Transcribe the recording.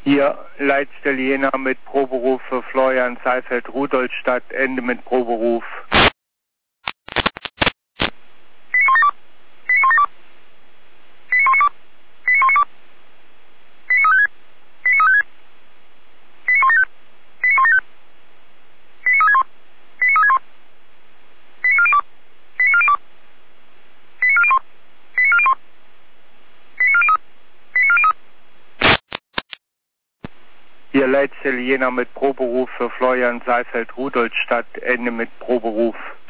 Hier Leitstelle Jena mit Proberuf für Florian Seifeld, Rudolstadt, Ende mit Proberuf. Hier Leitstelle Jena mit Proberuf für Florian Seifeld, Rudolstadt, Ende mit Proberuf.